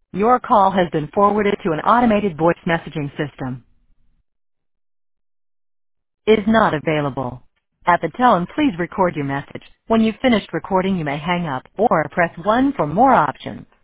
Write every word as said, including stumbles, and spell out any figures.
Your call has been forwarded to an automated voice messaging system. Is not available. At the tone, please record your message. When you've finished recording, you may hang up or press one for more options.